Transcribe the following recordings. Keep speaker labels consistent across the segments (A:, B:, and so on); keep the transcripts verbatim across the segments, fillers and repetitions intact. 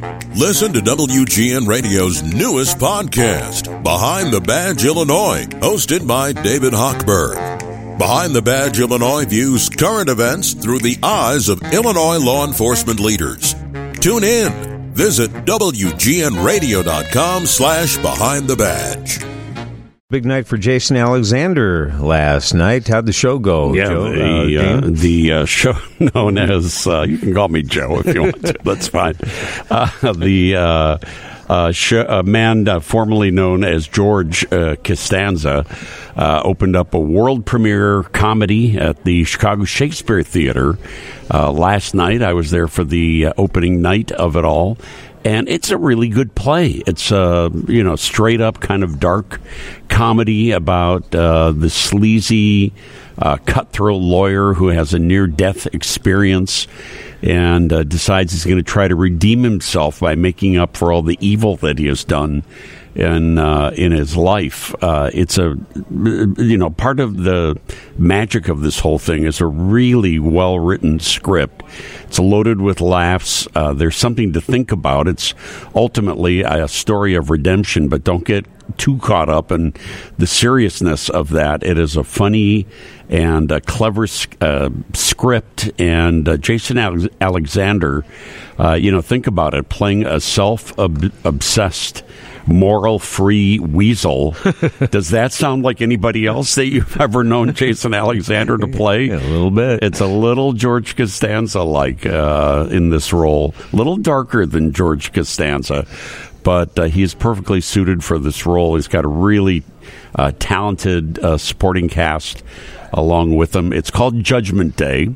A: Listen to W G N Radio's newest podcast, Behind the Badge Illinois, hosted by David Hochberg. Behind the Badge Illinois views current events through the eyes of Illinois law enforcement leaders. Tune in. Visit W G N radio dot com slash behind the badge.
B: Big night for Jason Alexander last night. How'd the show go,
C: yeah,
B: Joe?
C: the,
B: uh,
C: uh, the uh, show known as, uh, you can call me Joe if you want to. That's fine. Uh, the uh, uh, sh- uh, man uh, formerly known as George uh, Costanza uh, opened up a world premiere comedy at the Chicago Shakespeare Theater uh, last night. I was there for the uh, opening night of it all. And it's a really good play. It's a, you know, straight up kind of dark comedy about uh, the sleazy, uh, cutthroat lawyer who has a near-death experience and uh, decides he's going to try to redeem himself by making up for all the evil that he has done in uh, in his life. Uh, it's a, you know, part of the magic of this whole thing is a really well-written script. It's loaded with laughs. Uh, there's something to think about. It's ultimately a story of redemption, but don't get too caught up in the seriousness of that. It is a funny and a clever uh, script, and uh, Jason Alex- Alexander, uh, you know, think about it, playing a self-obsessed, moral-free weasel. Does that sound like anybody else that you've ever known Jason Alexander to play?
B: Yeah, a little bit.
C: It's a little George Costanza-like uh, in this role. A little darker than George Costanza, but uh, he's perfectly suited for this role. He's got a really uh, talented uh, supporting cast along with him. It's called Judgment Day,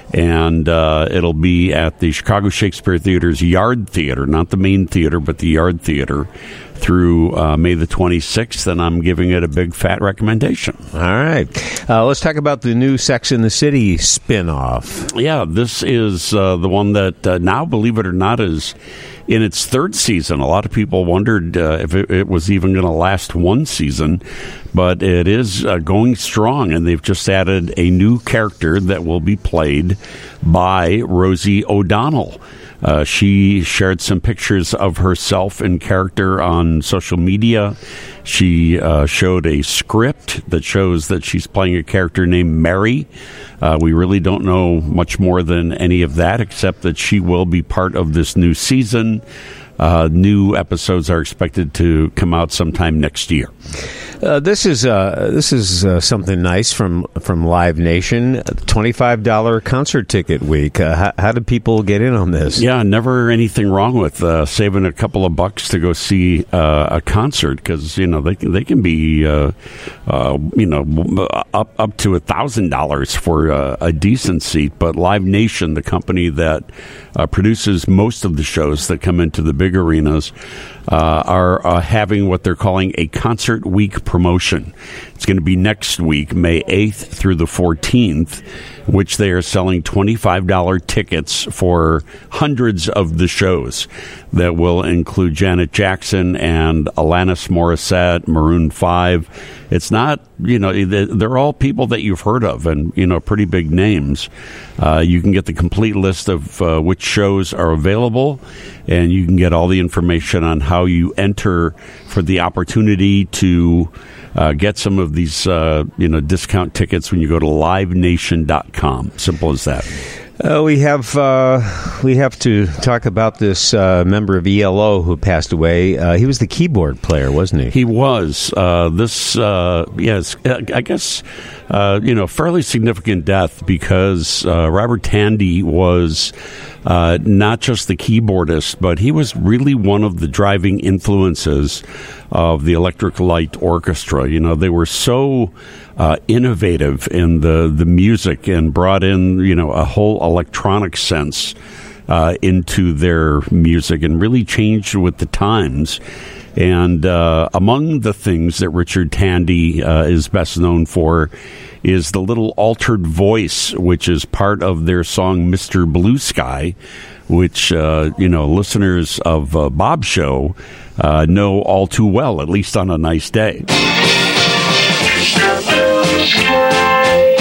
C: and uh, it'll be at the Chicago Shakespeare Theater's Yard Theater, not the main theater, but the Yard Theater, through uh, May the twenty-sixth, and I'm giving it a big fat recommendation.
B: All right. Uh, let's talk about the new Sex and the City spinoff.
C: Yeah, this is uh, the one that uh, now, believe it or not, is in its third season. A lot of people wondered uh, if it, it was even going to last one season, but it is uh, going strong, and they've just added a new character that will be played by Rosie O'Donnell. Uh, she shared some pictures of herself in character on social media. She uh, showed a script that shows that she's playing a character named Mary. Uh, we really don't know much more than any of that, except that she will be part of this new season. Uh, new episodes are expected to come out sometime next year.
B: Uh, this is uh, this is uh, something nice from from Live Nation. twenty-five dollars concert ticket week. Uh, how, how do people get in on this?
C: Yeah, never anything wrong with uh, saving a couple of bucks to go see uh, a concert, because you know they can, they can be uh, uh, you know up up to a thousand dollars for uh, a decent seat. But Live Nation, the company that uh, produces most of the shows that come into the big arenas, uh, are uh, having what they're calling a concert week promotion. It's going to be next week, May eighth through the fourteenth, which they are selling twenty-five dollars tickets for hundreds of the shows that will include Janet Jackson and Alanis Morissette, Maroon five. It's not, you know, they're all people that you've heard of and, you know, pretty big names. Uh, you can get the complete list of uh, which shows are available, and you can get all the information on how you enter for the opportunity to uh, get some of these, uh, you know, discount tickets when you go to live nation dot com. Simple as that.
B: Uh, we have uh, we have to talk about this uh, member of E L O who passed away. Uh, he was the keyboard player, wasn't he?
C: He was. Uh, this, uh, yes, I guess, uh, you know, fairly significant death, because uh, Robert Tandy was uh, not just the keyboardist, but he was really one of the driving influences of the Electric Light Orchestra. You know, they were so uh, innovative in the, the music and brought in, you know, a whole electronic sense uh, into their music and really changed with the times. And uh, among the things that Richard Tandy uh, is best known for is the little altered voice, which is part of their song Mister Blue Sky, which, uh, you know, listeners of uh, Bob's show uh, know all too well, at least on a nice day.
D: Mister Blue Sky,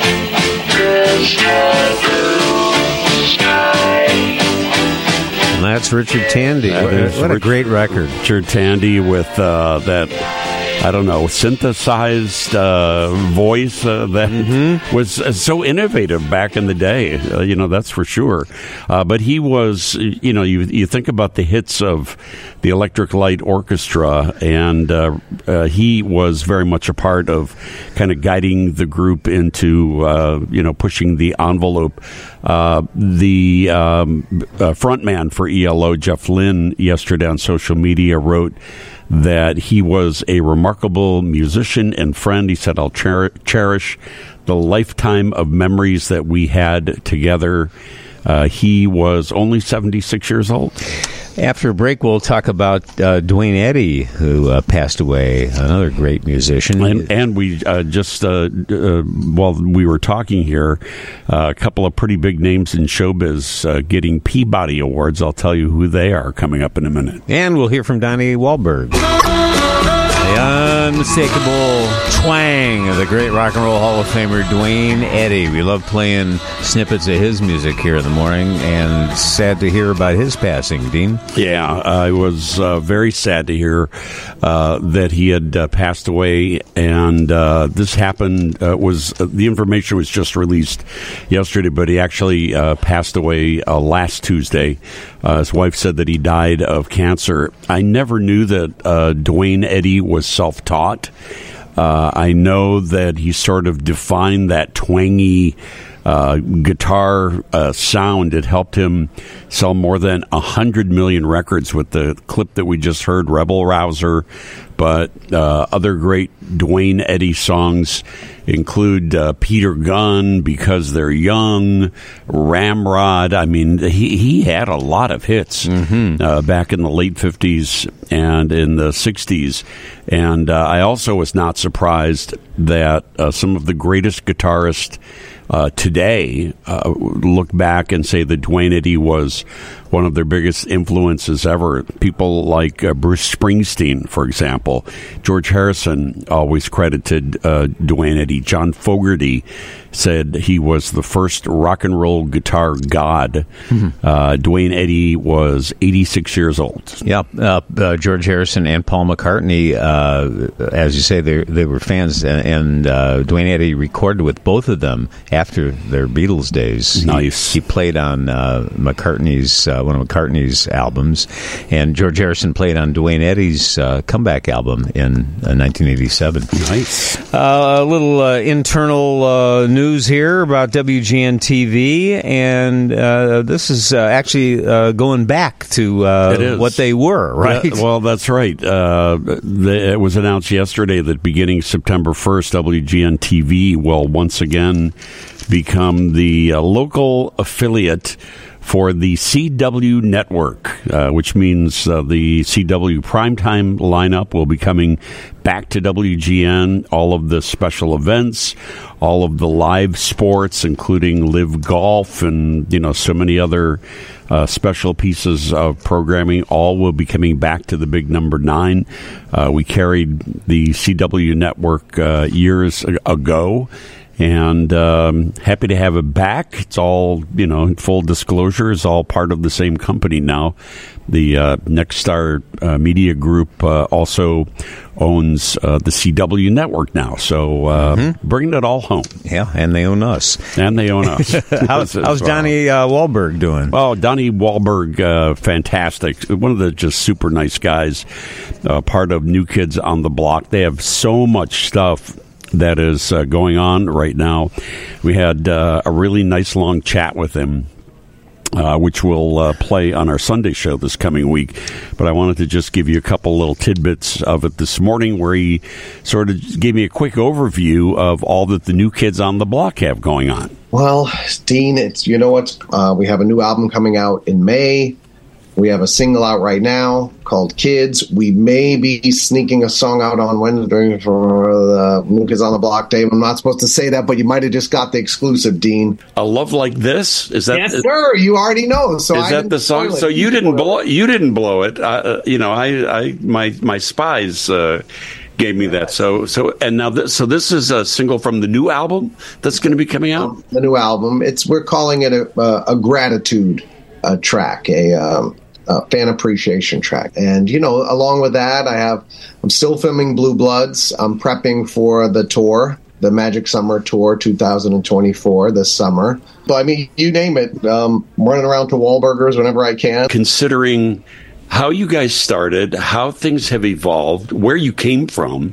D: Mister Blue Sky.
B: And That's Richard Tandy.
C: That
B: What,
C: is
B: what a
C: Rich-
B: great record.
C: Richard Tandy with uh, that, I don't know, synthesized uh, voice uh, that mm-hmm. was uh, so innovative back in the day. Uh, you know, that's for sure. Uh, but he was, you know, you you think about the hits of the Electric Light Orchestra, and uh, uh, he was very much a part of kind of guiding the group into, uh, you know, pushing the envelope. Uh, the um, uh, frontman for E L O, Jeff Lynne, yesterday on social media wrote that he was a remarkable musician and friend. He said, I'll cher- cherish the lifetime of memories that we had together. Uh, he was only seventy-six years old.
B: After a break, we'll talk about uh, Duane Eddy, who uh, passed away, another great musician.
C: And, and we uh, just, uh, uh, while we were talking here, uh, a couple of pretty big names in showbiz uh, getting Peabody Awards. I'll tell you who they are coming up in a minute.
B: And we'll hear from Donnie Wahlberg. The unmistakable twang of the great rock and roll Hall of Famer Duane Eddy. We love playing snippets of his music here in the morning, and sad to hear about his passing, Dean.
C: Yeah, I was uh, very sad to hear uh, that he had uh, passed away, and uh, this happened, uh, was uh, the information was just released yesterday, but he actually uh, passed away uh, last Tuesday. Uh, his wife said that he died of cancer. I never knew that uh, Duane Eddy was self-taught. Uh, I know that he sort of defined that twangy uh, guitar uh, sound. It helped him sell more than one hundred million records with the clip that we just heard, Rebel Rouser. But uh, other great Duane Eddy songs include uh, Peter Gunn, Because They're Young, Ramrod. I mean, he, he had a lot of hits mm-hmm. uh, back in the late fifties and in the sixties. And uh, I also was not surprised that uh, some of the greatest guitarists uh, today uh, look back and say that Duane Eddy was one of their biggest influences ever. People like uh, Bruce Springsteen, for example. George Harrison always credited uh, Duane Eddy. John Fogerty said he was the first rock and roll guitar god. Mm-hmm. Uh, Duane Eddy was eighty-six years old.
B: Yeah, uh, uh, George Harrison and Paul McCartney, uh, as you say, they they were fans, and, and uh, Duane Eddy recorded with both of them after their Beatles days.
C: Nice.
B: He, he played on uh, McCartney's uh, one of McCartney's albums, and George Harrison played on Duane Eddy's uh, comeback album in uh, nineteen eighty-seven.
C: Nice.
B: Uh, a little uh, internal uh, news here about W G N T V, and uh, this is uh, actually uh, going back to uh, what they were, right?
C: Yeah, well, that's right. Uh, the, it was announced yesterday that beginning September first, W G N T V will once again become the uh, local affiliate for the C W network, uh, which means uh, the C W primetime lineup will be coming back to W G N. All of the special events, all of the live sports, including Live Golf and, you know, so many other uh, special pieces of programming, all will be coming back to the big number nine. Uh, we carried the C W network uh, years ago. And um, happy to have it back. It's all, you know, full disclosure, is all part of the same company now. The uh, Nexstar uh, Media Group uh, also owns uh, the C W network now. So uh, mm-hmm. bringing it all home.
B: Yeah, and they own us.
C: And they own us.
B: how's how's Donnie uh, Wahlberg doing?
C: Oh, Donnie Wahlberg, uh, fantastic. One of the just super nice guys, uh, part of New Kids on the Block. They have so much stuff that is uh, going on right now. We had uh, a really nice long chat with him, uh, which will uh, play on our Sunday show this coming week. But I wanted to just give you a couple little tidbits of it this morning, where he sort of gave me a quick overview of all that the New Kids on the Block have going on.
E: Well, Dean, it's you know what? Uh, we have a new album coming out in May. We have a single out right now called Kids. We may be sneaking a song out on Wednesday for the New Kids on the Block Day. I'm not supposed to say that, but you might have just got the exclusive, Dean.
C: A Love Like This? Is that?
E: Yes, sir. You already know. So
C: is
E: I
C: that the song? So you didn't blow. You didn't blow it. Uh, you know, I, I, my, my spies uh, gave me that. So, so, and now, this, so this is a single from the new album that's going to be coming out.
E: Um, the new album. It's we're calling it a, uh, a gratitude uh, track. A um, uh, fan appreciation track. And, you know, along with that, I have, I'm still filming Blue Bloods. I'm prepping for the tour, the Magic Summer Tour two thousand twenty-four this summer. But I mean, you name it, um, running around to Wahlburgers whenever I can.
C: Considering how you guys started, how things have evolved, where you came from,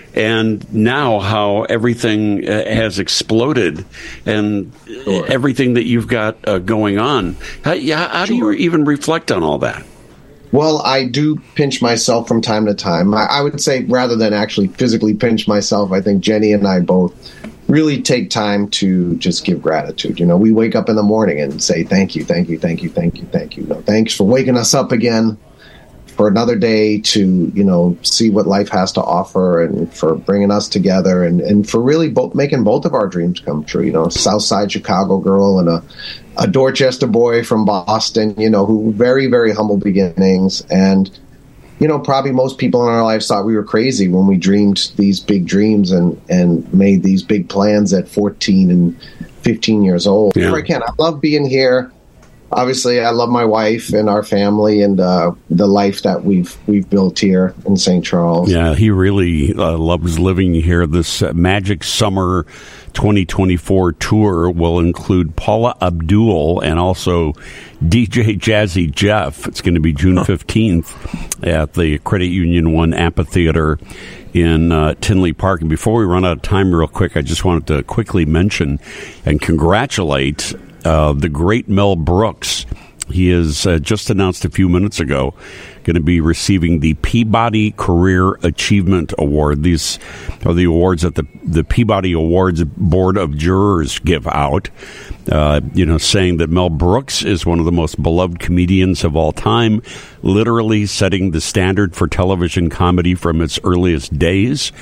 C: and now how everything uh, has exploded, and sure. everything that you've got uh, going on. How, yeah, how do you even reflect on all that?
E: Well, I do pinch myself from time to time. I, I would say rather than actually physically pinch myself, I think Jenny and I both really take time to just give gratitude. You know, we wake up in the morning and say, thank you, thank you, thank you, thank you, thank you. You know, thanks for waking us up again for another day to, you know, see what life has to offer, and for bringing us together, and, and for really both making both of our dreams come true. You know, South Side Chicago girl and a, a Dorchester boy from Boston, you know, who very, very humble beginnings. And, you know, probably most people in our lives thought we were crazy when we dreamed these big dreams and, and made these big plans at fourteen and fifteen years old.
C: Yeah.
E: I can. I love being here. Obviously, I love my wife and our family and uh, the life that we've we've built here in Saint Charles.
C: Yeah, he really uh, loves living here. This uh, Magic Summer twenty twenty-four tour will include Paula Abdul and also D J Jazzy Jeff. It's going to be June fifteenth at the Credit Union One Amphitheater in uh, Tinley Park. And before we run out of time real quick, I just wanted to quickly mention and congratulate Uh, the great Mel Brooks. He is uh, just announced a few minutes ago going to be receiving the Peabody Career Achievement Award. These are the awards that the, the Peabody Awards Board of Jurors give out, uh, you know, saying that Mel Brooks is one of the most beloved comedians of all time, literally setting the standard for television comedy from its earliest days.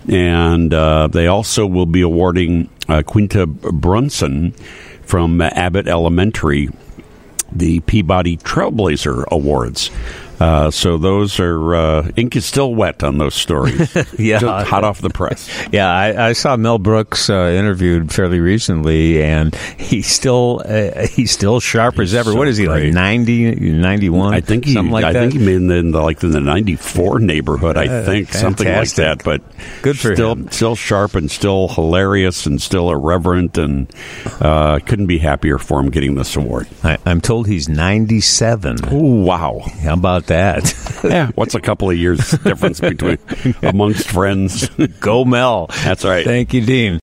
C: And uh, they also will be awarding uh, Quinta Brunson from Abbott Elementary the Peabody Trailblazer Awards. Uh, so those are, uh, ink is still wet on those stories.
B: Yeah.
C: Just hot off the press.
B: Yeah, I, I saw Mel Brooks uh, interviewed fairly recently, and he's still uh, he's still sharp
C: he's
B: as ever.
C: So
B: what is he,
C: great.
B: like ninety, ninety-one?
C: I think he,
B: something like
C: I
B: that?
C: think he made in the, in the, like in the ninety-four neighborhood, I
B: Uh,
C: think, something like
B: fantastic.
C: that. But
B: Good for
C: still,
B: him.
C: Still sharp and still hilarious and still irreverent, and uh, couldn't be happier for him getting this award.
B: I, I'm told he's ninety-seven.
C: Oh, wow.
B: How about that?
C: Yeah, what's a couple of years difference between amongst friends?
B: Go Mel.
C: That's right.
B: Thank you, Dean.